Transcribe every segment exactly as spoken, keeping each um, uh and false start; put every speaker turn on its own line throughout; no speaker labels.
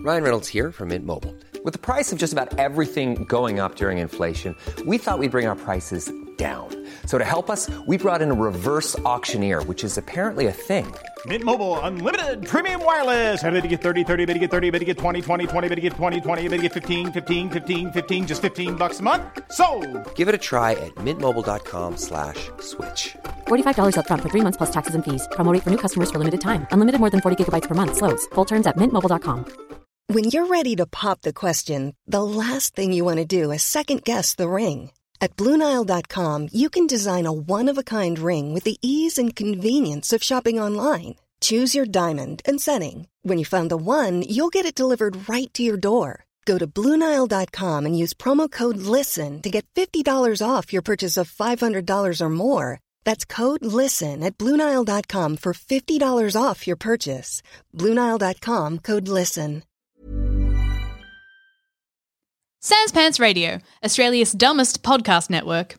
Ryan Reynolds here from Mint Mobile. With the price of just about everything going up during inflation, we thought we'd bring our prices down. So to help us, we brought in a reverse auctioneer, which is apparently a thing.
Mint Mobile Unlimited Premium Wireless. How to get thirty, thirty, how to get thirty, how to get twenty, twenty, twenty, how to get twenty, twenty, how to get fifteen, fifteen, fifteen, fifteen, just fifteen bucks a month? Sold!
Give it a try at mintmobile.com slash switch.
forty-five dollars up front for three months plus taxes and fees. Promo rate for new customers for limited time. Unlimited more than forty gigabytes per month. Slows full terms at mint mobile dot com.
When you're ready to pop the question, the last thing you want to do is second-guess the ring. At Blue Nile dot com, you can design a one-of-a-kind ring with the ease and convenience of shopping online. Choose your diamond and setting. When you find the one, you'll get it delivered right to your door. Go to Blue Nile dot com and use promo code LISTEN to get fifty dollars off your purchase of five hundred dollars or more. That's code LISTEN at Blue Nile dot com for fifty dollars off your purchase. Blue Nile dot com, code LISTEN.
Sans Pants Radio, Australia's dumbest podcast network.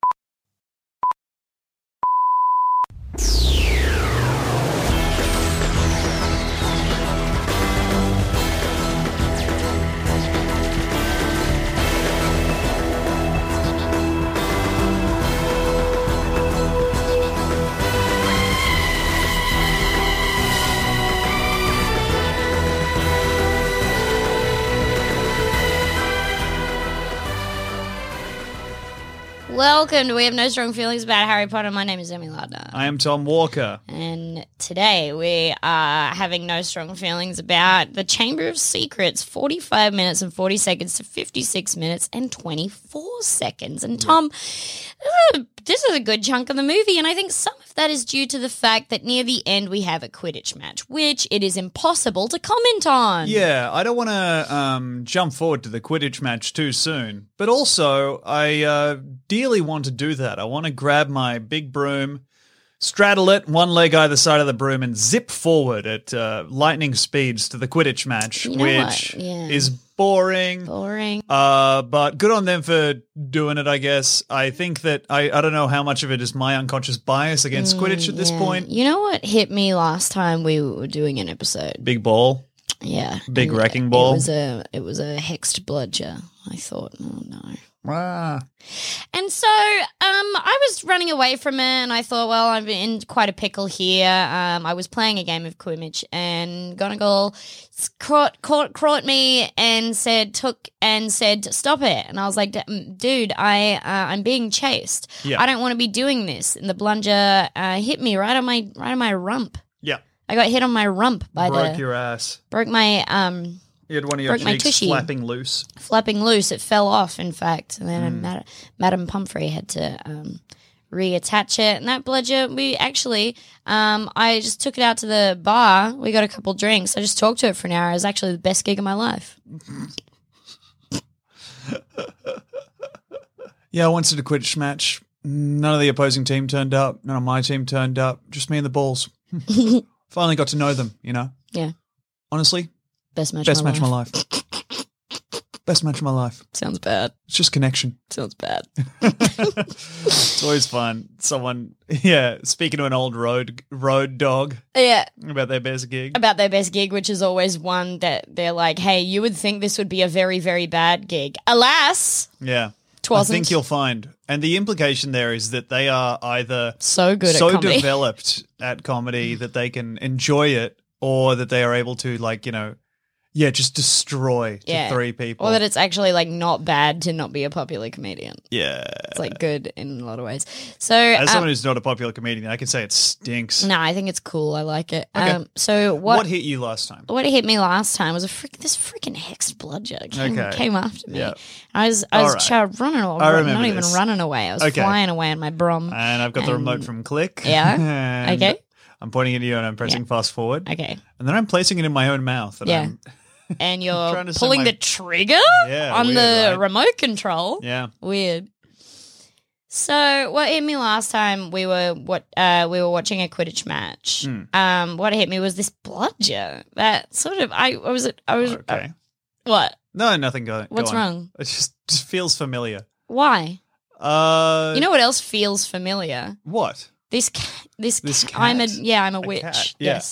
Welcome to We Have No Strong Feelings About Harry Potter. My name is Emmy Lardner.
I am Tom Walker.
And today we are having no strong feelings about the Chamber of Secrets, forty-five minutes and forty seconds to fifty-six minutes and twenty-four seconds. And Tom, uh, this is a good chunk of the movie, and I think some of that is due to the fact that near the end we have a Quidditch match, which it is impossible to comment on.
Yeah, I don't want to um, jump forward to the Quidditch match too soon, but also I uh, dearly want to do that. I want to grab my big broom, straddle it, one leg either side of the broom, and zip forward at uh, lightning speeds to the Quidditch match,
You know
which
what? Yeah.
is boring.
Boring.
Uh, but good on them for doing it, I guess. I think that I, I don't know how much of it is my unconscious bias against Quidditch at this
Yeah.
point.
You know what hit me last time we were doing an episode?
Big ball.
Yeah.
Big
And
wrecking ball.
It was a it was a hexed bludger. I thought, oh no.
Ah.
And so um, I was running away from it, and I thought, well, I'm in quite a pickle here. Um, I was playing a game of Quidditch, and Gonagal caught, caught, caught me and said, took and said, stop it. And I was like, dude, I, uh, I'm being chased.
Yeah.
I don't want to be doing this. And the blunger uh, hit me right on my right on my rump.
Yeah.
I got hit on my rump by
Broke
the
your ass.
broke my um.
You had one of your
Broke my
cheeks
tushy.
flapping loose.
flapping loose. It fell off, in fact. And then
Mm.
Mad- Madame Pumphrey had to um, reattach it. And that bludger, we actually, um, I just took it out to the bar. We got a couple drinks. I just talked to it for an hour. It was actually the best gig of my life.
Yeah, I once did a Quidditch match. None of the opposing team turned up. None of my team turned up. Just me and the balls. Finally got to know them, you know?
Yeah.
Honestly,
Best match
best
of my
match
life.
of my life. Best match of my life.
Sounds bad.
It's just connection.
Sounds bad.
It's always fun. Someone, yeah, speaking to an old road road dog
Yeah.
about their best gig.
About their best gig, which is always one that they're like, hey, you would think this would be a very, very bad gig. Alas,
Yeah.
Twasn't.
I think you'll find. And the implication there is that they are either
so good
so
at comedy.
developed at comedy that they can enjoy it, or that they are able to, like, you know, yeah, just destroy to
Yeah.
three people.
Or that it's actually like not bad to not be a popular comedian.
yeah.
It's like good in a lot of ways. So
As
um,
someone who's not a popular comedian, I can say it stinks.
no, I think it's cool. I like it.
Okay.
Um, so
What,
what,
hit you last time?
what hit me last time was a frick, this freaking hexed bludger came,
Okay.
came after me.
Yeah.
I was I
All
was
right.
ch- running away,
I remember
not even
this.
running away. I was
Okay.
flying away in my brum.
And I've got the
And-
remote from Click.
Yeah.
And
Okay.
I'm pointing at you and I'm pressing
Yeah.
fast forward.
Okay.
And then I'm placing it in my own mouth. And
Yeah.
I'm,
And you're
trying to send
pulling
my-
the trigger
Yeah,
on
weird,
the
right?
remote control.
yeah.
Weird. So what hit me last time we were what uh, we were watching a Quidditch match.
Mm.
Um, what hit me was this bludger that sort of I, I was I was
Okay.
uh, what
No, nothing going.
what's
go on.
wrong?
It just, just feels familiar.
Why?
Uh,
You know what else feels familiar?
what?
This cat. This,
This
cat. I'm a
cat?
yeah. I'm a,
A
witch.
cat, yeah.
Yes.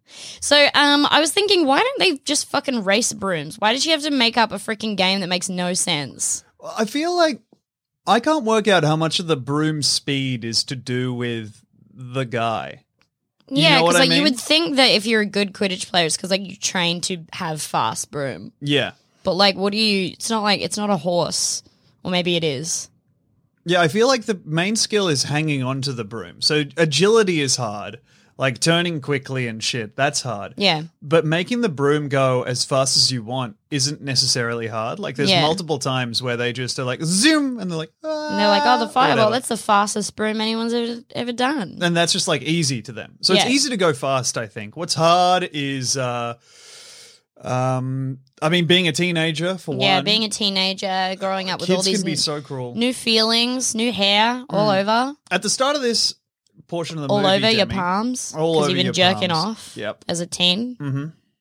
So um, I was thinking, why don't they just fucking race brooms? Why did she have to make up a freaking game that makes no sense?
I feel like I can't work out how much of the broom speed is to do with the guy. You
Yeah,
know what
because
I
like you
mean?
would think that if you're a good Quidditch player, it's because like you train to have fast broom.
Yeah.
But like, what do you? It's not like it's not a horse, or maybe it is.
Yeah, I feel like the main skill is hanging onto the broom. So agility is hard. Like turning quickly and shit, that's hard.
Yeah.
But making the broom go as fast as you want isn't necessarily hard. Like there's
Yeah.
multiple times where they just are like zoom and they're like, ah,
And they're like, oh, the fireball,
whatever.
that's the fastest broom anyone's ever ever done.
And that's just like easy to them. So
Yeah.
it's easy to go fast, I think. What's hard is uh um I mean being a teenager for
Yeah,
one.
being a teenager, growing up with
Kids
all these
can be
n-
so cruel.
new feelings, new hair all over,
At the start of this portion of the
all
movie,
over your
Demi,
palms,
all
because
over
you've been
your
jerking
palms.
off
Yep.
as a teen,
Mm-hmm.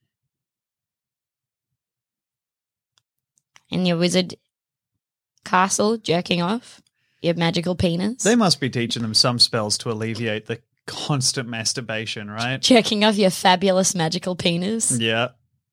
in your wizard castle jerking off your magical penis,
They must be teaching them some spells to alleviate the constant masturbation, right?
jerking off your fabulous magical penis,
Yeah.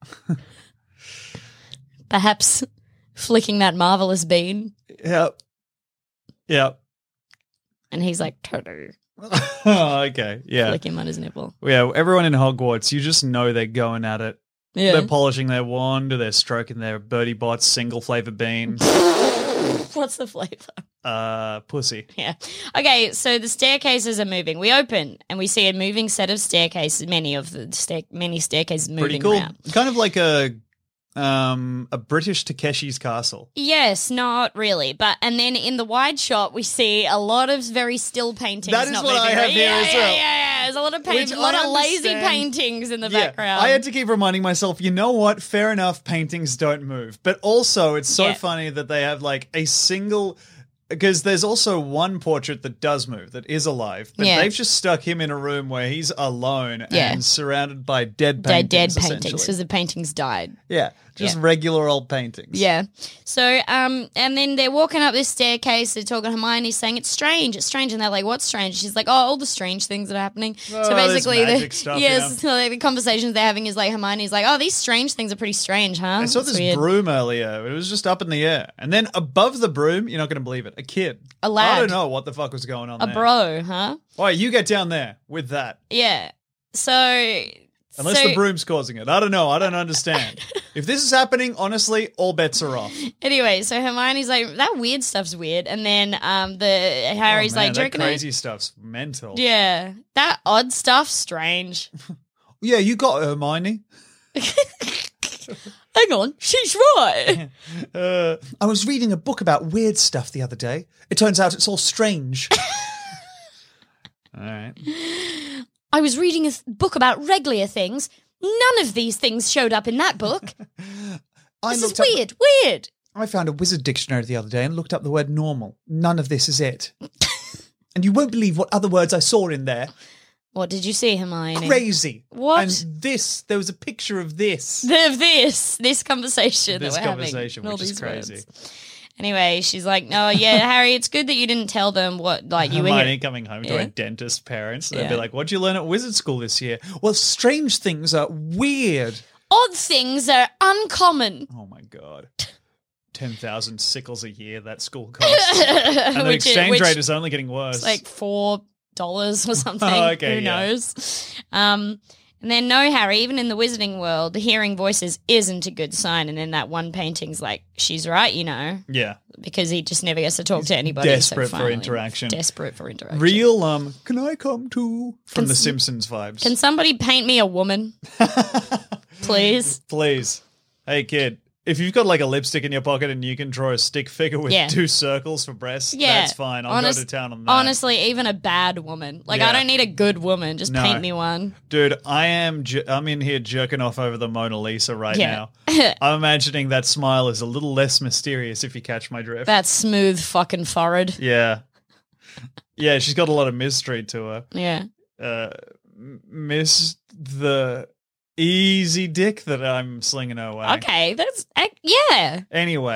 perhaps flicking that marvelous bean,
Yep. Yep.
and he's like, "Turtle,"
Oh, okay. Yeah.
flick him on his nipple.
Yeah. Everyone in Hogwarts, you just know they're going at it.
Yeah,
They're polishing their wand, or they're stroking their Birdie Bots single flavor bean.
what's the flavor?
uh, pussy.
Yeah. Okay, so the staircases are moving. We open and we see a moving set of staircases, many of the stair- many staircases moving
Pretty cool.
around.
Kind of like a um a British Takeshi's Castle.
Yes, not really. But and then in the wide shot we see a lot of very still paintings.
That is
not
what I
moving
have
around.
here
yeah,
as
yeah,
well.
Yeah, yeah, There's a lot of paint,
Which
a lot
I
of lazy
understand.
paintings in the background.
I had to keep reminding myself, you know what? Fair enough, paintings don't move. But also, it's so
Yeah.
funny that they have like a single. Because there's also one portrait that does move, that is alive. But
Yeah.
they've just stuck him in a room where he's alone
Yeah.
and surrounded by dead
Dead,
paintings.
dead paintings
essentially.
because the paintings died.
Yeah, just
Yeah.
regular old paintings.
Yeah. So, um, and then they're walking up this staircase. They're talking to Hermione, saying it's strange, it's strange, and they're like, "What's strange?" She's like, "Oh, all the strange things that are happening."
Oh,
so
there's
basically,
magic
the,
stuff,
yes,
yeah.
so like, the conversations they're having is like Hermione's like, "Oh, these strange things are pretty strange, huh?"
I saw
That's
this
weird.
broom earlier. It was just up in the air. And then above the broom, you're not going to believe it, a kid.
A lad.
I don't know what the fuck was going on
a
there.
bro, huh?
All right, you get down there with that.
Yeah. So,
Unless
so,
the broom's causing it. I don't know. I don't understand. If this is happening, honestly, all bets are off.
Anyway, so Hermione's like, "That weird stuff's weird," and then um, the
Oh,
Harry's
man,
like, "Do you
that
reckon I-"
crazy stuff's mental.
Yeah, that odd stuff, strange.
Yeah, you got it, Hermione.
Hang on, she's right.
Uh, I was reading a book about weird stuff the other day. It turns out it's all strange. All right.
I was reading a th- book about regular things. None of these things showed up in that book.
I
This is
looked up-
weird, weird.
I found a wizard dictionary the other day and looked up the word normal. None of this is it. And you won't believe what other words I saw in there.
What did you see, Hermione?
Crazy.
What?
And this, there was a picture of this.
Of this, this conversation
This
that we're
conversation,
having. All
which is
these
crazy.
words. Anyway, she's like, "No, yeah, Harry, it's good that you didn't tell them what, like, you were
Hermione
here."
coming home to
Yeah.
her dentist parents. They'd
Yeah.
be like, what'd you learn at wizard school this year? Well, strange things are weird.
Odd things are uncommon.
Oh, my God. ten thousand sickles a year that school costs. And the
Which is-
exchange
which
rate is only getting worse.
It's like four dollars or something.
Oh, okay,
Who
yeah.
knows? Um, and then no, Harry. Even in the wizarding world, hearing voices isn't a good sign. And then that one painting's like, "She's right," you know,
yeah.
because he just never gets to talk to anybody.
desperate
so
for
finally-
interaction.
Desperate for interaction.
Real, um, can I come too? From
Can
the
s-
Simpsons vibes.
Can somebody paint me a woman, please?
Please. Hey, kid. If you've got like a lipstick in your pocket and you can draw a stick figure with
Yeah.
two circles for breasts,
Yeah,
that's fine. I'll
honest-
go to town on that.
Honestly, even a bad woman. Like,
Yeah.
I don't need a good woman. Just
No.
paint me one.
Dude, I am ju- I'm in here jerking off over the Mona Lisa right
Yeah.
now. I'm imagining that smile is a little less mysterious if you catch my drift.
That smooth fucking forehead.
yeah. Yeah, she's got a lot of mystery to her.
Yeah.
Uh, m- miss the easy dick that I'm slinging her way.
Okay, that's uh, yeah.
Anyway,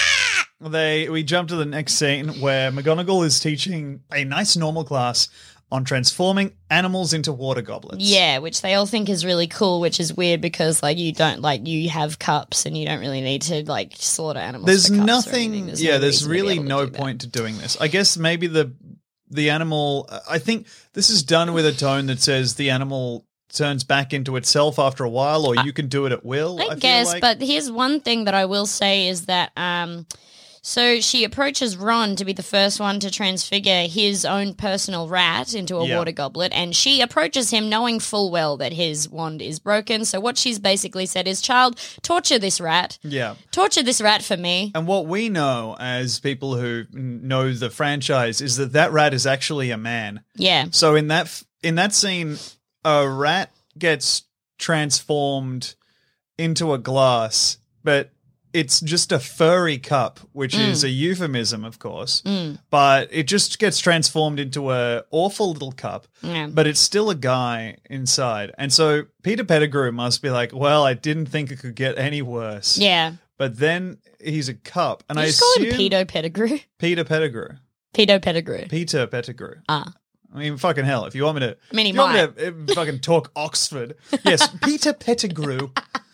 they we jump to the next scene where McGonagall is teaching a nice normal class on transforming animals into water goblets.
Yeah, which they all think is really cool, which is weird because like you don't like you have cups and you don't really need to like slaughter animals.
There's
for cups or
nothing.
anything. There's
yeah,
no
there's
reason to be
really
able to
no
do that.
point to doing this. I guess maybe the the animal. I think this is done with a tone that says the animal turns back into itself after a while, or you can do it at will.
I,
I feel
guess,
like.
but here's one thing that I will say is that um, so she approaches Ron to be the first one to transfigure his own personal rat into a
Yeah.
water goblet, and she approaches him knowing full well that his wand is broken. So what she's basically said is, child, torture this rat.
Yeah.
Torture this rat for me.
And what we know as people who know the franchise is that that rat is actually a man.
Yeah.
So in that f- in that scene, a rat gets transformed into a glass, but it's just a furry cup, which
Mm.
is a euphemism, of course. But it just gets transformed into a awful little cup,
Yeah.
but it's still a guy inside. And so Peter Pettigrew must be like, well, I didn't think it could get any worse.
Yeah.
But then he's a cup, and
You
I
just call him
assume
Pedo Pettigrew.
Peter Pettigrew.
Pedo Pettigrew.
Peter Pettigrew.
Ah.
I mean, fucking hell, if you want me to,
I mean, he
if you want me to uh, fucking talk Oxford. Yes, Peter Pettigrew.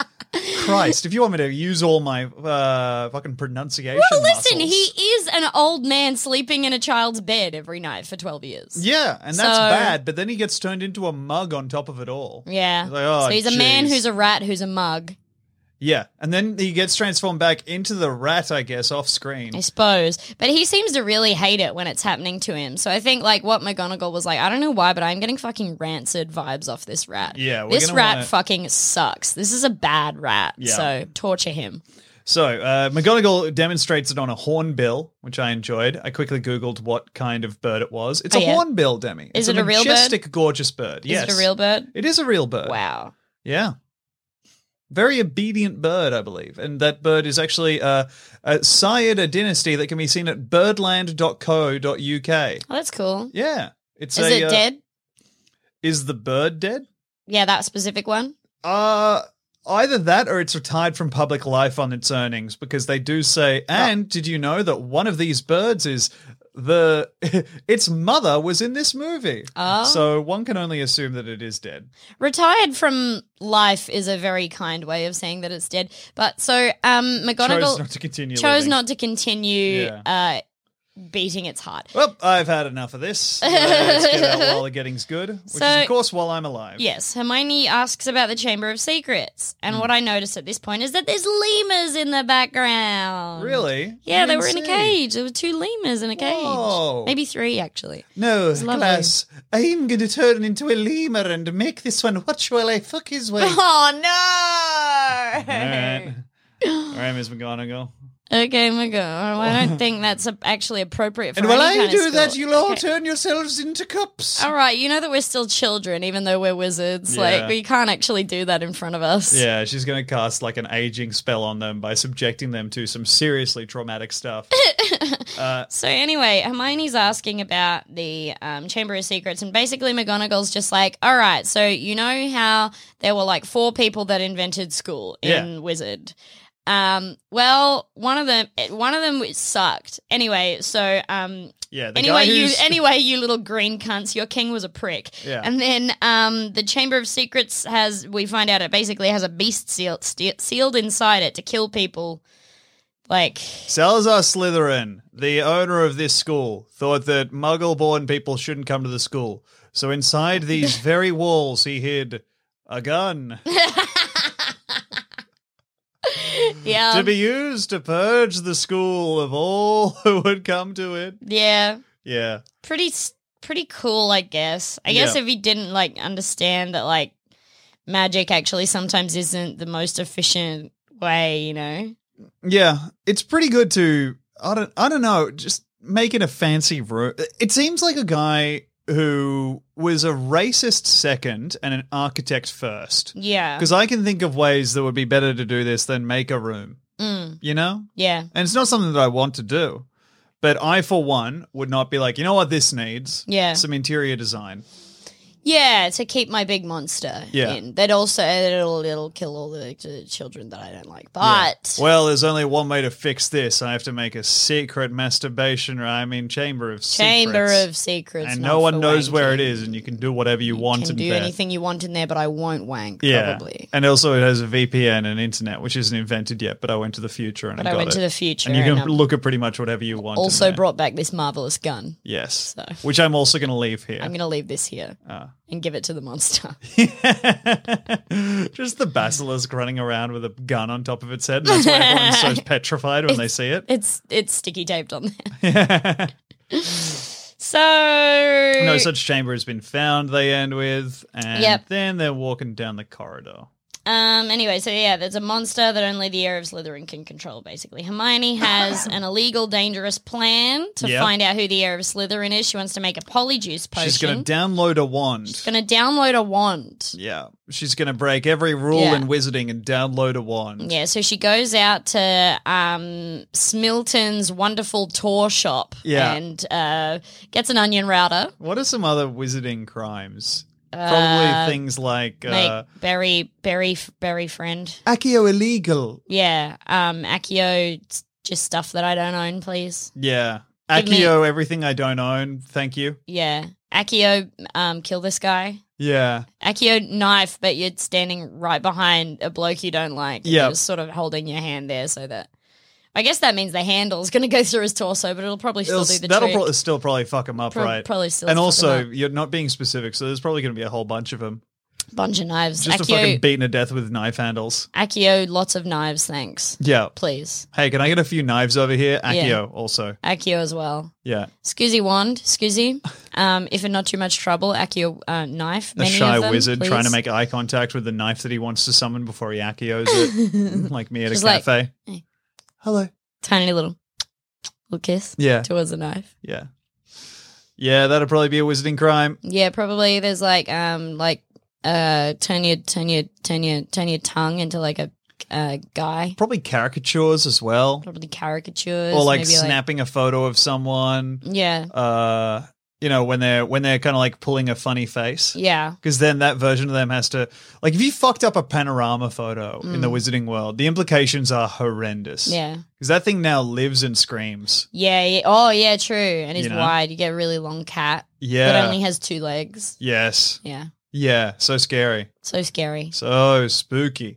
Christ, if you want me to use all my uh, fucking pronunciation
Well, listen,
muscles.
he is an old man sleeping in a child's bed every night for twelve years.
Yeah, and that's
So-
bad, but then he gets turned into a mug on top of it all.
Yeah.
Like, oh,
so he's a man
jeez.
who's a rat who's a mug,
Yeah, and then he gets transformed back into the rat, I guess, off screen.
I suppose. But he seems to really hate it when it's happening to him. So I think, like, what McGonagall was like, I don't know why, but I'm getting fucking rancid vibes off this rat.
Yeah, we're
This
gonna
rat
wanna-
fucking sucks. This is a bad rat.
Yeah.
So torture him.
So, uh, McGonagall demonstrates it on a hornbill, which I enjoyed. I quickly Googled what kind of bird it was. It's
Oh,
a
yeah?
hornbill, Demi.
Is
it's
it a real bird?
majestic, gorgeous bird.
Is
Yes.
it a real bird?
It is a real bird.
Wow.
Yeah. Very obedient bird, I believe. And that bird is actually uh, a Sayed, a dynasty that can be seen at birdland dot co dot uk.
Oh, that's cool.
Yeah. It's
Is
a,
it
uh,
dead?
Is the bird dead?
Yeah, that specific one.
Uh, either that or it's retired from public life on its earnings, because they do say, and did you know that one of these birds is the its mother was in this movie?
Oh.
So one can only assume that it is dead.
Retired from life is a very kind way of saying that it's dead. But so um, McGonagall
Chose not to continue
chose
living.
not to continue
Yeah.
uh, beating its heart.
Well, I've had enough of this. Uh, let's get out while the getting's good, which
So-
is, of course, while I'm alive.
Yes, Hermione asks about the Chamber of Secrets. And what I noticed at this point is that there's lemurs in the background.
Really?
Yeah,
You
they
didn't
were in a
see?
cage. There were two lemurs in a cage.
Whoa.
Maybe three, actually.
No,
lovely.
class, I'm going to turn into a lemur and make this one watch while I fuck his way.
Oh, no!
All right. All right, Miss McGonagall.
Okay, McGonagall. I don't think that's a- actually appropriate for
And while
any
I
kind of
do
school.
that, you'll all
Okay.
turn yourselves into cups.
All right, you know that we're still children, even though we're wizards.
Yeah.
Like, we can't actually do that in front of us.
Yeah, she's going to cast like an aging spell on them by subjecting them to some seriously traumatic stuff.
So anyway, Hermione's asking about the um, Chamber of Secrets, and basically McGonagall's just like, all right, so you know how there were like four people that invented school in
Yeah.
Wizard. Um, well, one of them, one of them sucked. Anyway, so um,
Yeah, the
anyway,
guy
you
who's...
anyway, you little green cunts, your king was a prick.
Yeah.
And then um, the Chamber of Secrets has, we find out it basically has a beast sealed sealed inside it to kill people. Like,
Salazar Slytherin, the owner of this school, thought that Muggle-born people shouldn't come to the school. So inside these very walls, he hid a gun
yeah,
to be used to purge the school of all who would come to it.
yeah.
Yeah.
pretty s- pretty cool, I guess. I guess
Yeah.
if he didn't like understand that like magic actually sometimes isn't the most efficient way, you know.
Yeah, it's pretty good to I don't I don't know, just making a fancy room. It seems like a guy who was a racist second and an architect first.
Yeah.
Because I can think of ways that would be better to do this than make a room.
Mm,
You know?
yeah.
And it's not something that I want to do. But I, for one, would not be like, you know what this needs?
Yeah.
Some interior design.
Yeah, to keep my big monster
Yeah.
in. That also it'll it'll kill all the, the children that I don't like. But
Well, there's only one way to fix this. I have to make a secret masturbation, or I mean, chamber of
Chamber
secrets.
of Secrets,
and
not
no one
for
knows where it
wanking.
is, and you can do whatever you want
Can
in
do
there.
anything you want in there, but I won't wank.
Yeah,
Probably.
and also it has a V P N and internet, which isn't invented yet. But I went to the future and
But
I
I
got
went
it.
to the future
and you can
and, um,
look at pretty much whatever you want. in
Also
there.
brought back this marvelous gun.
yes,
So.
which I'm also going to leave here.
I'm going to leave this here
Ah.
and give it to the monster.
Just the basilisk running around with a gun on top of its head. And that's why everyone's so petrified when they see it.
It's it's sticky taped on there. So
No such chamber has been found, they end with. And
Yep.
then they're walking down the corridor.
Um. Anyway, so yeah, there's a monster that only the heir of Slytherin can control. Basically, Hermione has an illegal, dangerous plan to
Yep.
find out who the heir of Slytherin is. She wants to make a polyjuice potion.
She's going to download a wand.
Gonna download a wand.
Yeah. She's going to break every rule
Yeah.
in wizarding and download a wand.
Yeah, so she goes out to um, Smilton's wonderful tour shop
Yeah.
and uh, gets an onion router.
What are some other wizarding crimes? Probably things like uh,
Make berry, berry, berry friend.
Accio illegal.
Yeah, um, Accio, it's just stuff that I don't own, please.
Yeah.
Give me-
Accio, everything I don't own. Thank you.
Yeah, Accio, um, kill this guy.
Yeah.
Accio knife, but you're standing right behind a bloke you don't like. and
Yep.
You're sort of holding your hand there so that. I guess that means the handle's going to go through his torso, but it'll probably still
It'll-
do the
that'll
trick.
pro- still probably fuck him up,
Pro-
right?
probably still
And
fuck 'em
also,
up.
you're not being specific, so there's probably going to be a whole bunch of them.
Bunch of knives.
Just a
Accio,
fucking beaten to death with knife handles.
Accio, lots of knives, thanks.
Yeah.
Please.
Hey, can I get a few knives over here? Accio
Yeah.
also.
Accio as well.
Yeah.
Scuzzy wand, Scuzzy. Um, if in not too much trouble, Accio uh, knife.
A
Many
shy
of them,
wizard
please.
trying to make eye contact with the knife that he wants to summon before he Accios it. Like me at
Just
a
like,
cafe.
hey.
Hello.
Tiny little, little kiss.
Yeah.
Towards the knife.
Yeah. Yeah, that'd probably be a wizarding crime.
Yeah, probably. There's like, um, like, uh, turn your, turn your, turn your, turn your tongue into like a, uh, guy.
Probably caricatures as well.
Probably caricatures.
Or like
maybe,
snapping a photo of someone.
Yeah.
Uh, you know, when they're when they're kind of like pulling a funny face.
Yeah.
Because then that version of them has to, like, if you fucked up a panorama photo in the wizarding world, the implications are horrendous.
Mm. Yeah.
Because that thing now lives and screams.
Yeah, yeah. Oh, yeah, true. And he's
You know?
wide. You get a really long cat
Yeah.
that only has two legs.
Yes.
Yeah.
Yeah. So scary.
So scary.
So spooky.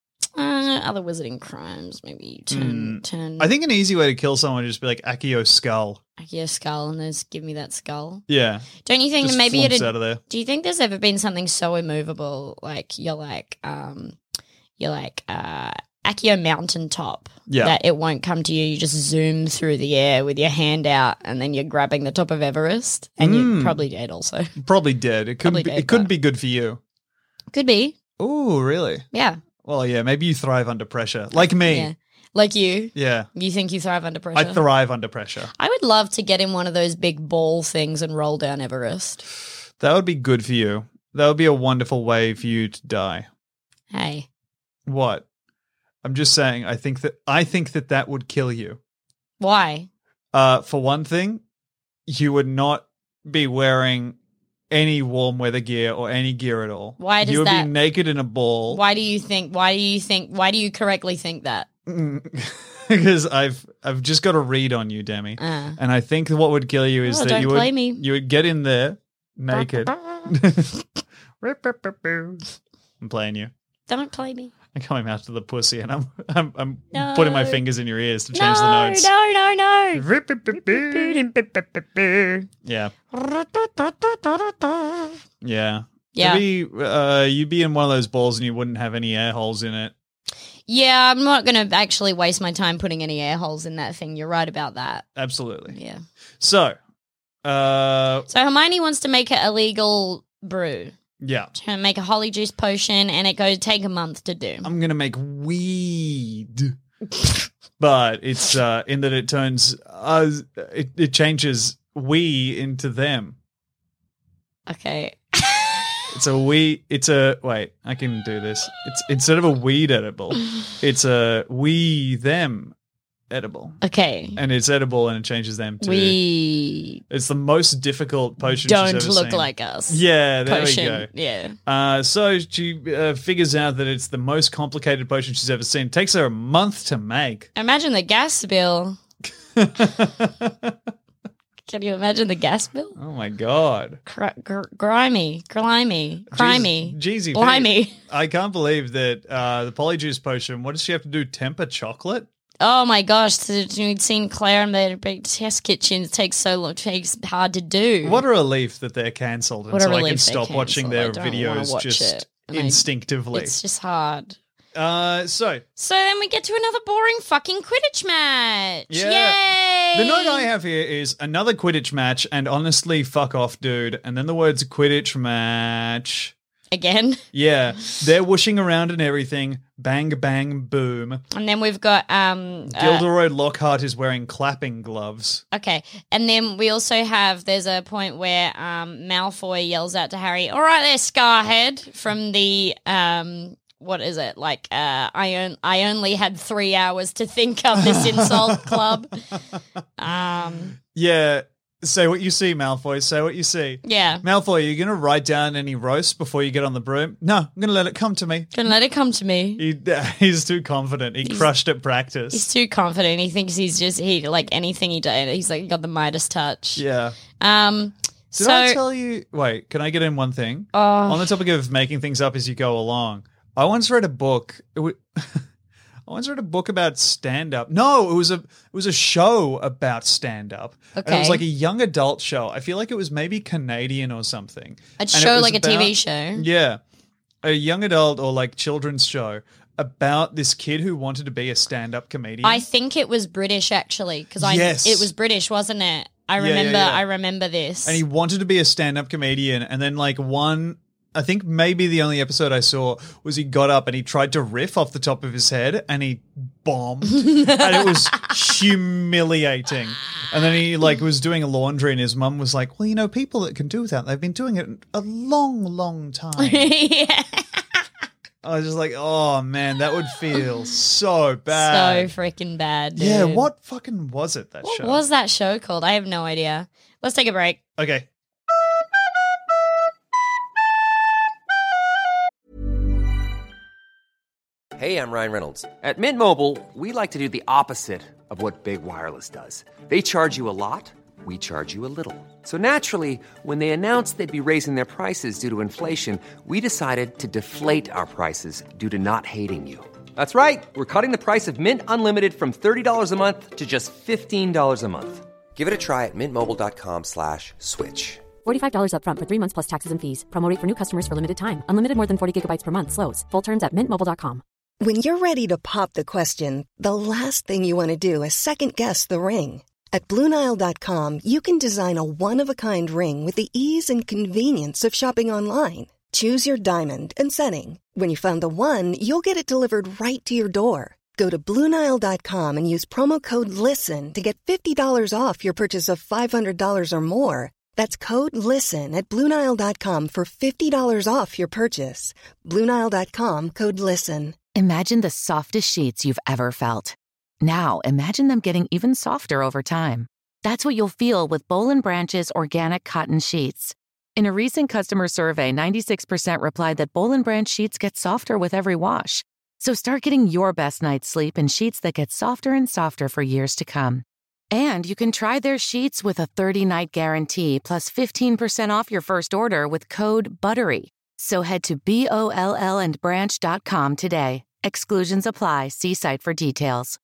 Uh, other wizarding crimes, maybe turn,
Mm.
turn.
I think an easy way to kill someone is just be like Accio skull.
Accio skull and just give me that skull.
Yeah.
Don't you think
Just
maybe
flumps
it'd,
out of there.
do you think there's ever been something so immovable like you're like um you're like uh Accio mountaintop
Yeah.
that it won't come to you, you just zoom through the air with your hand out and then you're grabbing the top of Everest and
Mm.
you're probably dead also.
Probably dead. It could
Probably
be,
dead,
it could
but-
be good for you.
Could be.
Oh, really?
Yeah.
Well, yeah, maybe you thrive under pressure. Like me.
Yeah. Like you.
Yeah.
You think you thrive under pressure?
I thrive under pressure.
I would love to get in one of those big ball things and roll down Everest.
That would be good for you. That would be a wonderful way for you to die.
Hey.
What? I'm just saying, I think that I think that that would kill you.
Why?
Uh, for one thing, you would not be wearing any warm weather gear or any gear at all.
Why does
you would
that-
be naked in a ball.
Why do you think why do you think why do you correctly think that?
Because I've I've just got a read on you, Demi,
Uh.
and I think what would kill you is
Oh,
that
don't
you
play
would
me.
you would get in there naked. I'm playing you.
Don't play me.
I'm coming out to the pussy, and I'm I'm, I'm
No.
putting my fingers in your ears to change
no,
the notes.
no, no, no.
Yeah, yeah,
Yeah.
It'd be, uh, you'd be in one of those balls, and you wouldn't have any air holes in it.
Yeah, I'm not going to actually waste my time putting any air holes in that thing. You're right about that.
Absolutely.
Yeah.
So, uh,
So Hermione wants to make an illegal brew.
yeah,
To make a holly juice potion, and it goes take a month to do.
I'm gonna make weed, but it's uh, in that it turns us, it, it changes we into them.
Okay.
It's a we. It's a wait. I can do this. It's instead of a weed edible, it's a we them edible.
Okay.
And it's edible and it changes them too.
We
It's the most difficult potion
don't
she's ever
look
seen.
like us.
Yeah, there
Potion.
we go.
Yeah.
Uh, so she uh, figures out that it's the most complicated potion she's ever seen. It takes her a month to make.
Imagine the gas bill. Can you imagine the gas bill?
Oh my god.
Gr- gr- grimy, grimy, crimey,
Jeezy,
blimey.
I can't believe that uh, the polyjuice potion, what does she have to do? Temper chocolate?
Oh my gosh, so we'd seen Claire and made a big test kitchen. It takes so long, it takes hard to do.
What a relief that they're cancelled. And
What a
so I
relief
can
they're
stop watching
cancelled.
their
I don't wanna
videos
watch
just
it. And I-
instinctively.
It's just hard.
Uh, so,
So then we get to another boring fucking Quidditch match.
Yeah.
Yay!
the note I have here is another Quidditch match, and honestly, fuck off, dude. And then the words Quidditch match.
Again.
Yeah, they're whooshing around and everything. Bang, bang, boom.
And then we've got um uh,
Gilderoy Lockhart is wearing clapping gloves.
okay. And then we also have there's a point where um Malfoy yells out to Harry, "All right there, Scarhead," from the um what is it? Like uh I on- I only had three hours to think of this insult club. Um
Yeah, say what you see, Malfoy. Say what you see.
yeah.
Malfoy, are you going to write down any roast before you get on the broom? No, I'm going to let it come to me.
Gonna let it come to me.
He, he's too confident. He crushed at practice.
He's too confident. He thinks he's just he like anything he does. He's like got the Midas touch.
yeah.
Um.
Did
so
I tell you? Wait, can I get in one thing?
Oh.
On the topic of making things up as you go along, I once read a book. It w- I once read a book about stand-up. No, it was a it was a show about stand-up. And it was
Okay.
like a young adult show. I feel like it was maybe Canadian or something.
a
And it
show
was
like a T V
about-
show.
Yeah, a young adult or like children's show about this kid who wanted to be a stand-up comedian.
I think it was British actually because I
Yes.
it was British, wasn't it? I
Yeah, yeah,
remember.
yeah.
I remember this.
And he wanted to be a stand-up comedian, and then like one, I think maybe the only episode I saw was he got up and he tried to riff off the top of his head, and he bombed, and it was humiliating. And then he like was doing laundry, and his mum was like, "Well, you know, people that can do that, they've been doing it a long, long time."
yeah.
I was just like, "Oh man, that would feel so bad."
So freaking bad. Dude.
yeah, what fucking was it? That
What
show
was that show called? I have no idea. Let's take a break.
Okay.
Hey, I'm Ryan Reynolds. At Mint Mobile, we like to do the opposite of what Big Wireless does. They charge you a lot, we charge you a little. So naturally, when they announced they'd be raising their prices due to inflation, we decided to deflate our prices due to not hating you. That's right. We're cutting the price of Mint Unlimited from thirty dollars a month to just fifteen dollars a month. Give it a try at mintmobile.com slash switch.
forty-five dollars upfront for three months plus taxes and fees. Promo rate for new customers for limited time. Unlimited more than forty gigabytes per month. Slows full terms at mint mobile dot com.
When you're ready to pop the question, the last thing you want to do is second-guess the ring. At Blue Nile dot com, you can design a one-of-a-kind ring with the ease and convenience of shopping online. Choose your diamond and setting. When you find the one, you'll get it delivered right to your door. Go to Blue Nile dot com and use promo code LISTEN to get fifty dollars off your purchase of five hundred dollars or more. That's code LISTEN at Blue Nile dot com for fifty dollars off your purchase. Blue Nile dot com, code LISTEN.
Imagine the softest sheets you've ever felt. Now, imagine them getting even softer over time. That's what you'll feel with Boll and Branch's organic cotton sheets. In a recent customer survey, ninety-six percent replied that Boll and Branch sheets get softer with every wash. So start getting your best night's sleep in sheets that get softer and softer for years to come. And you can try their sheets with a thirty-night guarantee plus fifteen percent off your first order with code BUTTERY. So head to B O L L and branch dot com today. Exclusions apply. See site for details.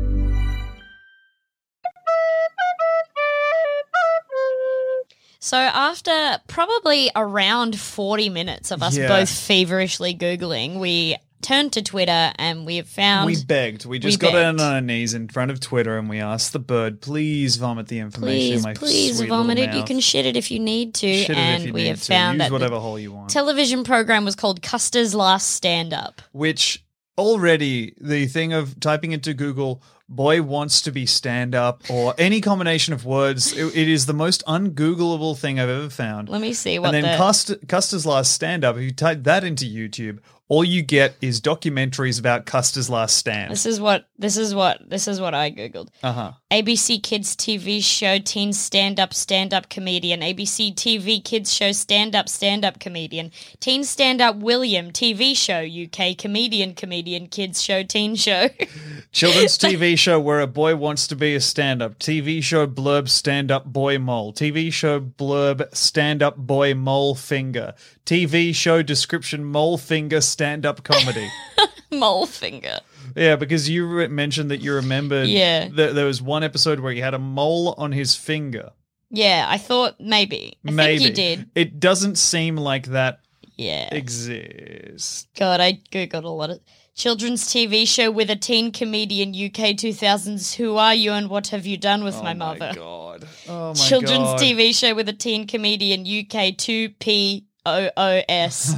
So after probably around forty minutes of us
Yeah.
both feverishly Googling, we turned to Twitter and we have found...
We begged. We just
We
got
begged.
down on our knees in front of Twitter and we asked the bird, please vomit the information
Please,
in my
please
sweet
vomit
little
it. You
mouth.
can shit it if you need to.
Shit it
and
if you
we
need
have
to.
found
Use
that
whatever
the
hole you want.
television program was called Custer's Last Stand-Up.
Which already the thing of typing into Google boy wants to be stand-up or any combination of words. It, it is the most ungoogleable thing I've ever found.
Let me see what
And then
the...
Custer, Custer's Last Stand-Up, if you type that into YouTube, all you get is documentaries about Custer's Last Stand.
This is what this is what this is what I googled.
Uh-huh.
A B C Kids T V show teen stand-up stand-up comedian. A B C T V Kids show stand-up stand-up comedian. Teen stand-up William T V show U K comedian comedian kids show teen show.
Children's T V show where a boy wants to be a stand-up. T V show blurb stand-up boy mole. T V show blurb stand-up boy mole finger. T V show description mole finger stand-up comedy.
Mole finger.
Yeah, because you re- mentioned that you remembered
Yeah.
that there was one episode where he had a mole on his finger.
Yeah, I thought maybe. I
Maybe.
think you did.
It doesn't seem like that
Yeah.
exists.
God, I googled a lot of children's T V show with a teen comedian U K two thousands. Who are you and what have you done with my mother?
Oh, my God. Oh, my
Children's
God.
T V show with a teen comedian U K two P O O S.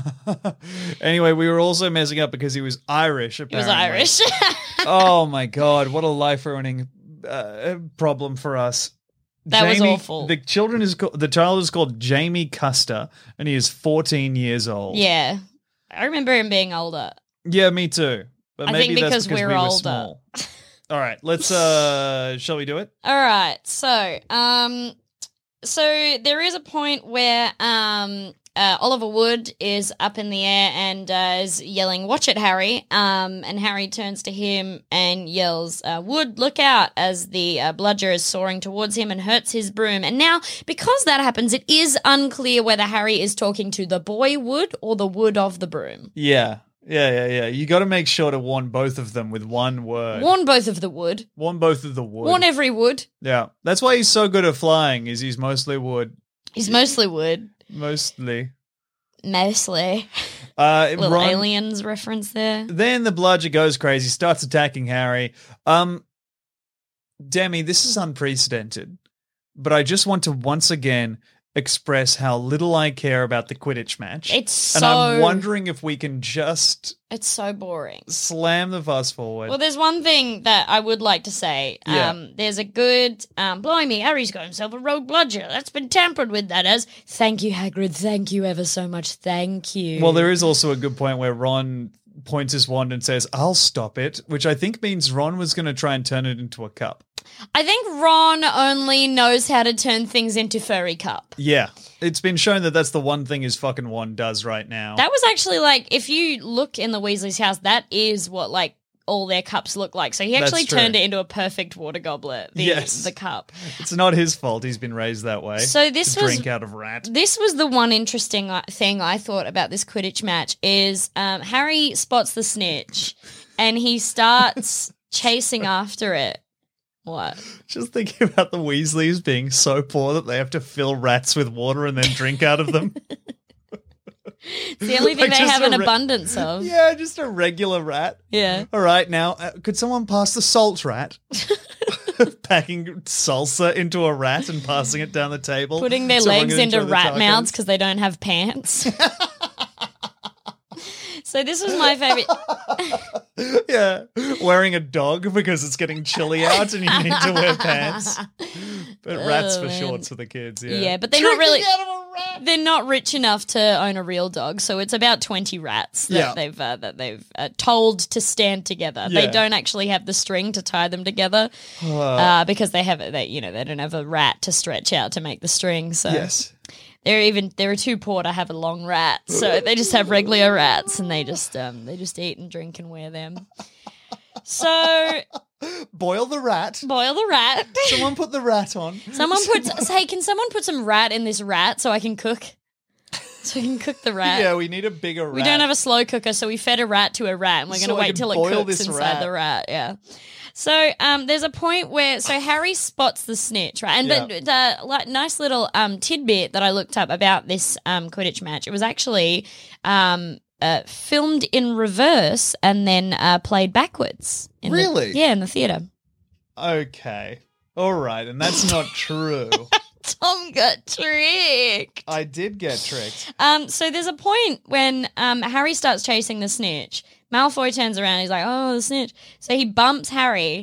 Anyway, we were also messing up because he was Irish,
He was
apparently.
Irish.
Oh, my God. What a life-ruining uh, problem for us.
That was
Jamie-
awful.
The children is co- the child is called Jamie Custer, and he is fourteen years old.
Yeah. I remember him being older.
Yeah, me too. But
I
maybe
think
that's
because
because
we're
we were
older.
small. All right, let's. uh Shall we do it?
All right. So, um, so there is a point where um, uh, Oliver Wood is up in the air and uh, is yelling, "Watch it, Harry!" Um, and Harry turns to him and yells, uh, "Wood, look out!" as the uh, bludger is soaring towards him and hurts his broom. And now, because that happens, it is unclear whether Harry is talking to the boy Wood or the Wood of the broom.
Yeah, yeah, yeah, yeah. You got to make sure to warn both of them with one word.
Warn both of the Wood.
Warn both of the wood.
Warn every Wood.
Yeah, that's why he's so good at flying. Is he's mostly wood,
He's mostly Wood.
mostly.
Mostly.
Uh,
Little
Ron-
aliens reference there.
Then the bludger goes crazy, starts attacking Harry. Um, Demi, this is unprecedented, but I just want to once again express how little I care about the Quidditch match.
It's
and
so-
I'm wondering if we can just
It's so boring.
slam the fast forward.
Well, there's one thing that I would like to say.
Yeah.
Um, there's a good, um, blimey, Harry's got himself a rogue bludger. That's been tampered with, that has. Thank you, Hagrid. Thank you ever so much. Thank you.
Well, there is also a good point where Ron points his wand and says, "I'll stop it," which I think means Ron was going to try and turn it into a cup.
I think Ron only knows how to turn things into furry cup.
Yeah. It's been shown that that's the one thing his fucking wand does right now.
That was actually like, if you look in the Weasley's house, that is what like all their cups look like. So he
That's
actually
true.
turned it into a perfect water goblet, the,
Yes.
the cup.
It's not his fault he's been raised that way.
So this
to
was-
drink out of rat.
This was the one interesting uh, thing I thought about this Quidditch match is um, Harry spots the snitch and he starts chasing after it. What?
Just thinking about the Weasleys being so poor that they have to fill rats with water and then drink out of them.
It's the only thing
Like
they
just
have
a
an
re-
abundance of.
Yeah, just a regular rat.
Yeah.
All right, now, uh, could someone pass the salt rat? Packing salsa into a rat and passing it down the table.
Putting their
So
legs
everyone can
into
enjoy the
rat
tacos.
mouths because they don't have pants. So this was my favorite.
Yeah, wearing a dog because it's getting chilly out and you need to wear pants. But rats
Oh,
for
man.
shorts for the kids, yeah.
Yeah, but they're not really.
Drinking out of a rat.
They're not rich enough to own a real dog, so it's about twenty rats that
Yeah.
they've uh, that they've uh, told to stand together.
Yeah.
They don't actually have the string to tie them together uh, because they have they you know they don't have a rat to stretch out to make the string. So
Yes.
they're even they're too poor to have a long rat, so they just have regular rats and they just um they just eat and drink and wear them. So
Boil the rat.
boil the rat.
Someone put the rat on.
Someone puts hey, can someone put some rat in this rat so I can cook? So I can cook the rat.
Yeah, we need a bigger rat.
We don't have a slow cooker, so we fed a rat to a rat, and we're
So
going to
I
wait
can
till it
boil
cooks
this
inside
rat.
the rat. Yeah. So um, there's a point where so Harry spots the snitch, right? And
Yeah.
the, the like, nice little um, tidbit that I looked up about this um, Quidditch match. It was actually um, uh, filmed in reverse and then uh, played backwards. In the-
Really?
yeah, in the theater.
Okay. All right, and that's not true.
Tom got tricked.
I did get tricked.
Um, so there's a point when um, Harry starts chasing the snitch. Malfoy turns around. He's like, "Oh, the snitch!" So he bumps Harry.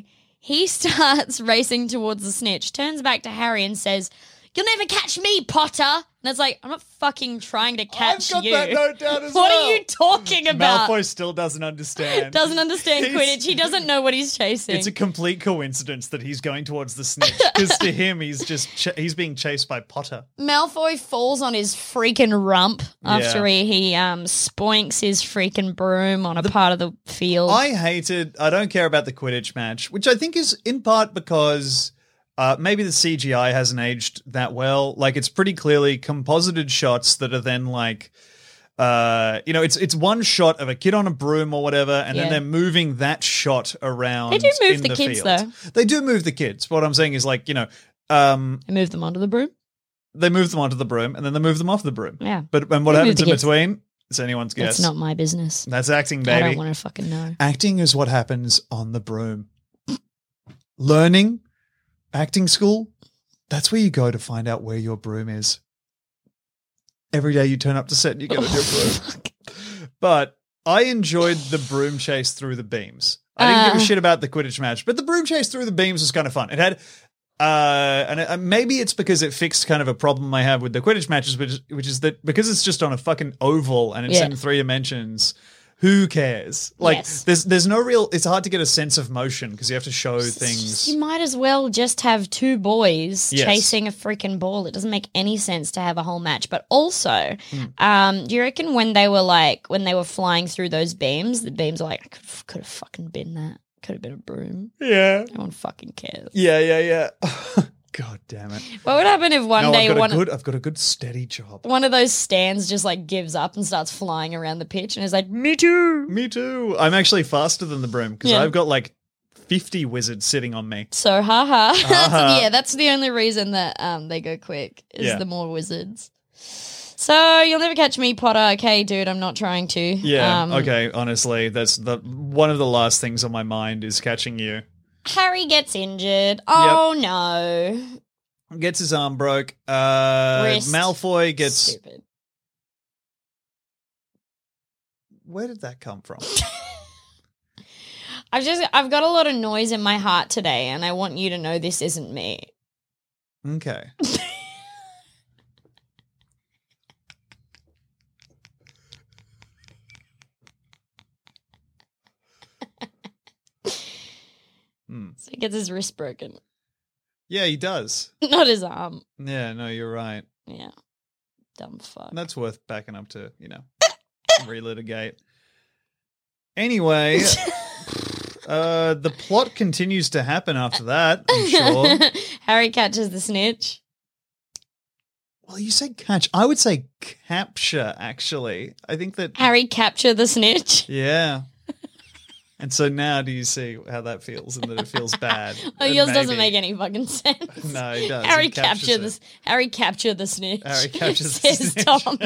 He starts racing towards the snitch, turns back to Harry and says, "You'll never catch me, Potter." And it's like, I'm not fucking trying to catch
I've got
you.
that note down as
what
well.
are you talking about?
Malfoy still doesn't understand.
Doesn't understand
He's-
Quidditch. He doesn't know what he's chasing.
It's a complete coincidence that he's going towards the snitch because to him he's just ch- he's being chased by Potter.
Malfoy falls on his freaking rump after
Yeah.
he, he um spoinks his freaking broom on a part of the field.
I hated. I don't care about the Quidditch match, which I think is in part because uh, maybe the C G I hasn't aged that well. Like it's pretty clearly composited shots that are then like. Uh, you know, it's it's one shot of a kid on a broom or whatever, and
Yeah.
then they're moving that shot around.
They do move
in
the
the
kids,
field.
though.
They do move the kids. What I'm saying is, like, you know, um,
I move them onto the broom.
they move them onto the broom and then they move them off the broom.
Yeah.
But and what
They move
happens
the
in
kids.
between? It's anyone's guess.
That's not my business.
That's acting,
I
baby.
don't want to fucking know.
Acting is what happens on the broom. Learning, acting school, that's where you go to find out where your broom is. Every day you turn up to set and you get on your broom. But I enjoyed the broom chase through the beams. I didn't give a
Uh.
shit about the Quidditch match, but the broom chase through the beams was kind of fun. It had, uh, and it, uh, maybe it's because it fixed kind of a problem I have with the Quidditch matches, which, is- which is that because it's just on a fucking oval and it's
Yeah.
in three dimensions, who cares? Like,
Yes.
there's there's no real. It's hard to get a sense of motion because you have to show things.
You might as well just have two boys
Yes.
chasing a freaking ball. It doesn't make any sense to have a whole match. But also,
Hmm.
um, do you reckon when they were like when they were flying through those beams, the beams were like, I could could have fucking been that. Could have been a broom.
Yeah,
No one fucking cares.
yeah, yeah, yeah. God damn it!
What would happen if one
No,
day
I've got
one
a good. I've got a good steady job.
one of those stands just like gives up and starts flying around the pitch and is like, me too.
Me too. I'm actually faster than the broom because
Yeah.
I've got like fifty wizards sitting on me.
So haha.
Ha-ha.
That's- yeah, that's the only reason that um they go quick is
Yeah.
the more wizards. So you'll never catch me, Potter. Okay, dude, I'm not trying to.
Yeah.
Um,
okay. Honestly, that's the one of the last things on my mind is catching you.
Harry gets injured. Oh no.
Gets his arm broke. Uh,
Wrist.
Malfoy gets.
Stupid.
Where did that come from?
I've just I've got a lot of noise in my heart today, and I want you to know this isn't me.
Okay. Hmm.
So he gets his wrist broken.
Yeah, he does.
Not his arm.
Yeah. No, you're right.
Yeah. Dumb fuck.
That's worth backing up to, you know, relitigate. Anyway, uh, the plot continues to happen after that, I'm sure.
Harry catches the snitch.
Well, you said catch. I would say capture, actually. I think that,
Harry capture the snitch.
yeah. And so now do you see how that feels and that it feels bad?
Oh,
And
yours doesn't
maybe-
make any fucking sense.
No, it does.
Harry
He captures
capture
it.
the Harry capture the snitch.
Harry captures the
says
snitch.
Tom.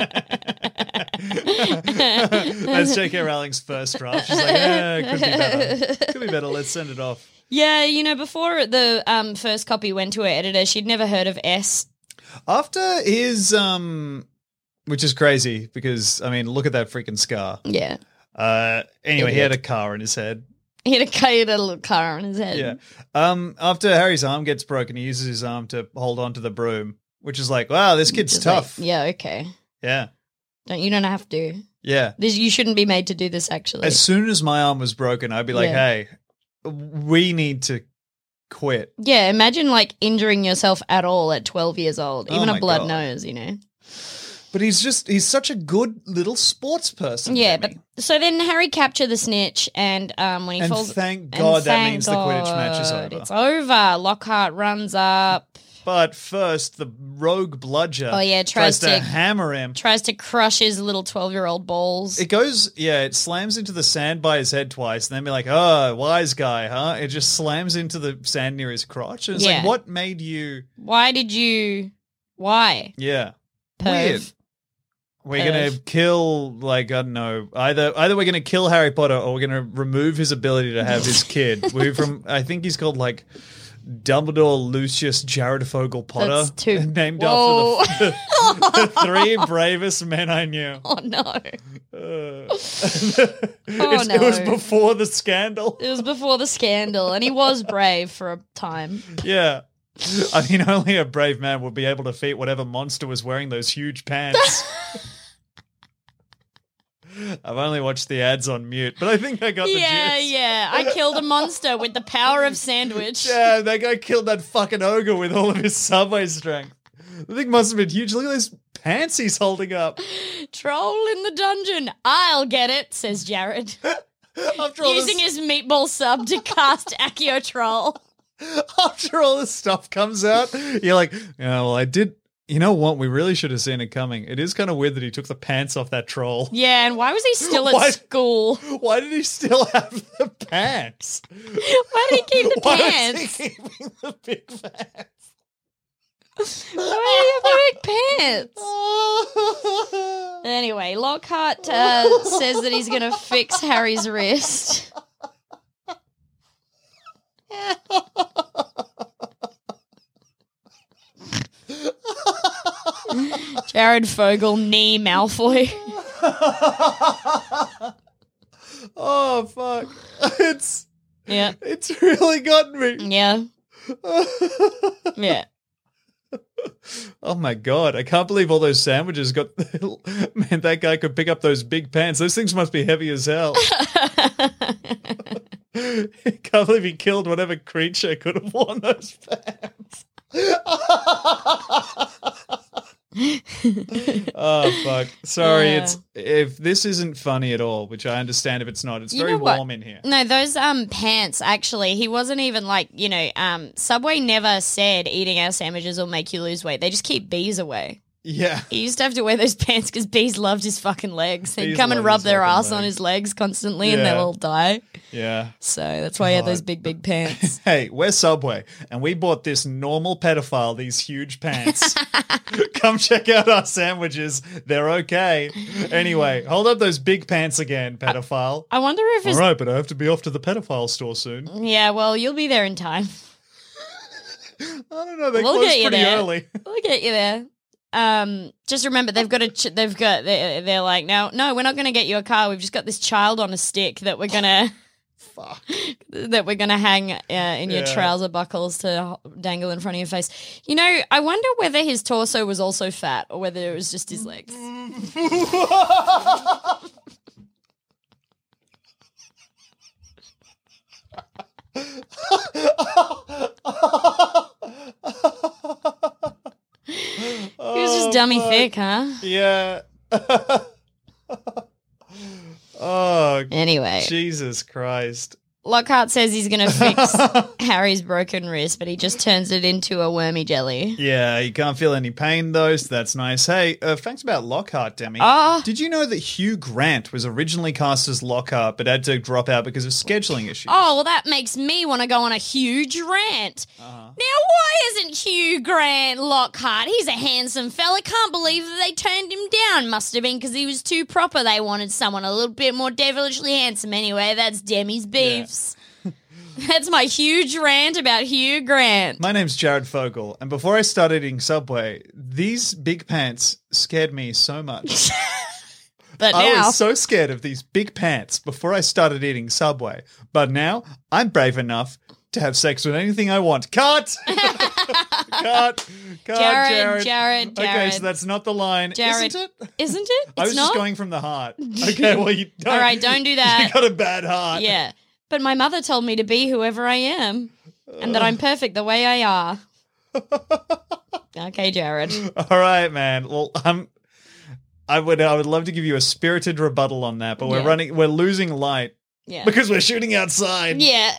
That's J K Rowling's first draft. She's like, yeah, it could be better. Could be better. Let's send it off.
Yeah, you know, before the um, first copy went to her editor, she'd never heard of S.
After his, um, which is crazy because, I mean, look at that freaking scar.
Yeah.
Uh, anyway, he
Idiot.
had a car in his head.
He had a, he had a little car on his head.
Yeah. Um, after Harry's arm gets broken, he uses his arm to hold on to the broom, which is like, wow, this kid's
Just
tough.
like, yeah, okay.
Yeah.
Don't you don't have to.
Yeah.
This, you shouldn't be made to do this, actually.
As soon as my arm was broken, I'd be like,
Yeah.
hey, we need to quit.
Yeah, imagine like injuring yourself at all at twelve years old.
Oh
Even
my
a blood
God.
nose, you know.
But he's just, he's such a good little sports person.
Yeah,
Demi.
but so then Harry capture the snitch, and um, when he
And
falls,
thank
and
God that
thank
means the Quidditch match is
God
over.
It's over. Lockhart runs up,
But first, the rogue bludger
Oh, yeah, tries
to,
to-
hammer him.
tries to crush his little twelve-year-old balls.
It goes, yeah, it slams into the sand by his head twice, and then be like, oh, wise guy, huh? It just slams into the sand near his crotch. And it's
Yeah.
like, what made you,
Why did you? Why?
yeah,
Perv.
weird. We're
Perv.
gonna kill, like, I don't know, either either we're gonna kill Harry Potter or we're gonna remove his ability to have his kid. We from, I think he's called like Dumbledore Lucius Jared Fogle Potter,
That's two.
named
Whoa.
after the, the three bravest men I knew.
Oh, no.
Uh,
Oh,
it's-
no.
It was before the scandal.
It was before the scandal, and he was brave for a time.
Yeah. I mean, only a brave man would be able to defeat whatever monster was wearing those huge pants. I've only watched the ads on mute, but I think I got the
Yeah,
gist.
yeah. I killed a monster with the power of sandwich.
Yeah, that guy killed that fucking ogre with all of his Subway strength. The thing must have been huge. Look at those pants he's holding up.
Troll in the dungeon. I'll get it, says Jared.
After all,
Using
this,
his meatball sub to cast Accio Troll.
after all this stuff comes out, you're like, yeah, well, I did. You know what? We really should have seen it coming. It is kind of weird that he took the pants off that troll.
Yeah, and why was he still at
Why-
school?
Why did he still have the pants?
Why did he keep the
Why
pants?
was he keeping the big pants?
Why do you have the big pants? Anyway, Lockhart uh, says that he's going to fix Harry's wrist. Jared Fogle, knee Malfoy.
Oh fuck! It's
Yeah,
it's really gotten me.
yeah, yeah.
Oh my god! I can't believe all those sandwiches got. Man, that guy could pick up those big pants. Those things must be heavy as hell. I can't believe he killed whatever creature could have worn those pants. Oh fuck! Sorry,
Yeah.
it's if this isn't funny at all, which I understand if it's not. It's
You
very
know what?
warm in here.
No, those um pants, actually, he wasn't even like, you know, um Subway never said eating our sandwiches will make you lose weight. They just keep bees away.
Yeah,
He used to have to wear those pants because bees loved his fucking legs. They'd
Bees
come and
love
rub
his
their
fucking
ass on
legs.
his legs constantly and
Yeah.
they'll all die.
yeah.
So that's why he had
God.
those big, big pants.
Hey, we're Subway, and we bought this normal pedophile these huge pants. Come check out our sandwiches. They're okay. Anyway, hold up those big pants again, pedophile.
I wonder if
All
his...
right, but I have to be off to the pedophile store soon.
Yeah, well, you'll be there in time.
I don't know. They
We'll
close
get you
pretty
there.
early.
We'll get you there. Um, just remember, they've got a. Ch- they've got. They're, they're like, no, no, we're not going to get you a car. We've just got this child on a stick that we're gonna.
Fuck.
That we're gonna hang uh, in your
Yeah.
trouser buckles to h- dangle in front of your face. You know, I wonder whether his torso was also fat or whether it was just his legs. He was just dummy thick, huh?
Yeah. Oh,
Anyway,
Jesus Christ.
Lockhart says he's going to fix Harry's broken wrist, but he just turns it into a wormy jelly.
Yeah, you can't feel any pain though, so that's nice. Hey, uh, facts about Lockhart, Demi.
Ah.
Did you know that Hugh Grant was originally cast as Lockhart, but had to drop out because of scheduling issues?
Oh, well, that makes me want to go on a huge rant.
Uh-huh.
Now, why isn't Hugh Grant Lockhart? He's a handsome fella. Can't believe that they turned him down. Must have been because he was too proper. They wanted someone a little bit more devilishly handsome. Anyway, that's Demi's beefs. That's my huge rant about Hugh Grant.
My name's Jared Fogle, and before I started eating Subway, these big pants scared me so much.
But
I
now,
was so scared of these big pants before I started eating Subway. But now, I'm brave enough to have sex with anything I want. Cut! Cut! Cut,
Jared,
Jared.
Jared,
Okay,
Jared.
so that's not the line.
Jared,
Isn't it?
isn't it? It's
I was
not.
just going from the heart. Okay, well, you don't.
All right, don't do that.
You got a bad heart.
Yeah. But my mother told me to be whoever I am and that I'm perfect the way I are. Okay, Jared.
All right, man. Well, I'm. I would. I would love to give you a spirited rebuttal on that, but we're
Yeah.
running. We're losing light
Yeah.
because we're shooting outside.
Yeah.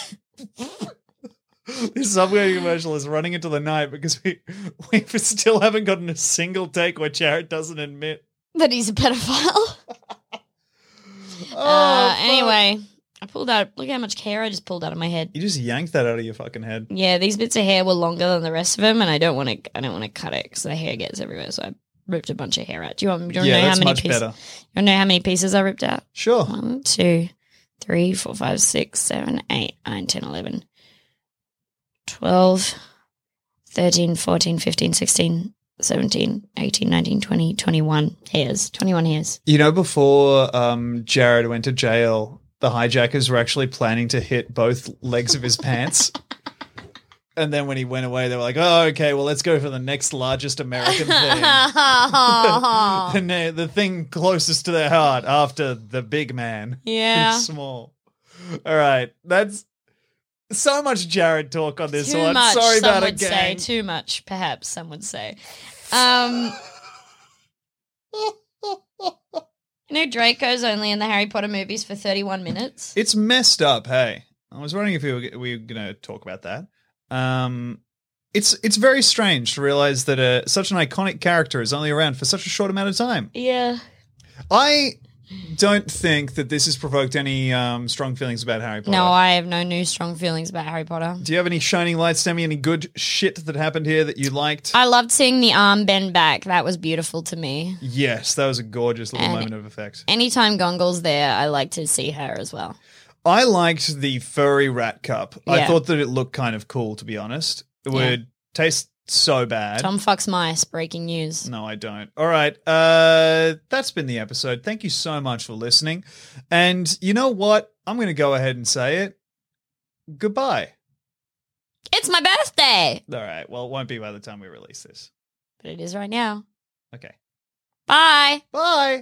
This Subway commercial is running into the night because we we still haven't gotten a single take where Jared doesn't admit.
That he's a pedophile.
Oh,
uh,
fuck.
anyway, I pulled out. Look how much hair I just pulled out of my head.
You just yanked that out of your fucking head.
Yeah, these bits of hair were longer than the rest of them, and I don't want to. I don't want to cut it because the hair gets everywhere. So I ripped a bunch of hair out. Do you want? Do you want
Yeah,
to know
that's
how many
much
pieces?
better.
You want to know how many pieces I ripped out?
Sure.
One, two, three, four, five, six, seven, eight, nine, ten, eleven, twelve, thirteen, fourteen, fifteen, sixteen, seventeen, eighteen, nineteen, twenty, twenty-one hairs. twenty-one hairs.
You know, before um, Jared went to jail, the hijackers were actually planning to hit both legs of his pants. And then when he went away, they were like, oh, okay, well, let's go for the next largest American thing. And the, the thing closest to their heart after the big man.
Yeah.
It's small. All right. That's so much Jared talk on this
Too
one.
much,
Sorry
some
about
would
it,
say.
gang.
Too much, perhaps, some would say. Um, you know, Draco's only in the Harry Potter movies for thirty-one minutes.
It's messed up, hey. I was wondering if we were, we were going to talk about that. Um, it's it's very strange to realize that uh, such an iconic character is only around for such a short amount of time.
Yeah.
I don't think that this has provoked any um, strong feelings about Harry Potter.
No, I have no new strong feelings about Harry Potter.
Do you have any shining lights, Demi? Any good shit that happened here that you liked?
I loved seeing the arm bend back. That was beautiful to me.
Yes, that was a gorgeous little
And
moment of effect.
Anytime Gongol's there, I like to see her as well.
I liked the furry rat cup. I
Yeah.
thought that it looked kind of cool, to be honest. It
Yeah.
would taste so bad.
Tom fucks mice, breaking news.
No, I don't. All right. Uh, that's been the episode. Thank you so much for listening. And you know what? I'm going to go ahead and say it. Goodbye.
It's my birthday!
All right. Well, it won't be by the time we release this.
But it is right now.
Okay.
Bye!
Bye.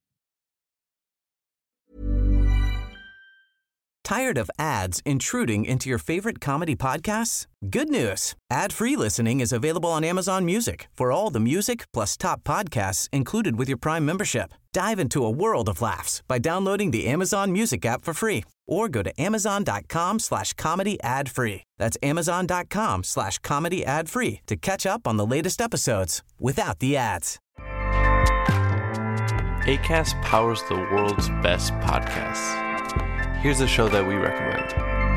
Tired of ads intruding into your favorite comedy podcasts? Good news. Ad-free listening is available on Amazon Music for all the music plus top podcasts included with your Prime membership. Dive into a world of laughs by downloading the Amazon Music app for free or go to amazon.com slash comedy ad free. That's amazon.com slash comedy ad free to catch up on the latest episodes without the ads.
Acast powers the world's best podcasts. Here's a show that we recommend.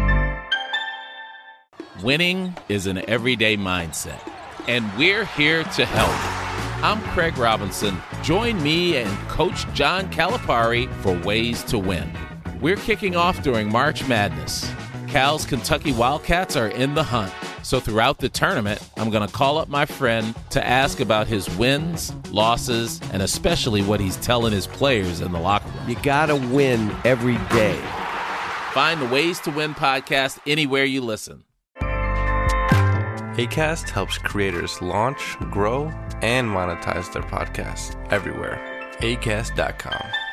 Winning is an everyday mindset, and we're here to help. I'm Craig Robinson. Join me and Coach John Calipari for Ways to Win. We're kicking off during March Madness. Cal's Kentucky Wildcats are in the hunt. So throughout the tournament, I'm going to call up my friend to ask about his wins, losses, and especially what he's telling his players in the locker room.
You gotta win every day.
Find the Ways to Win podcast anywhere you listen.
Acast helps creators launch, grow, and monetize their podcasts everywhere. acast dot com.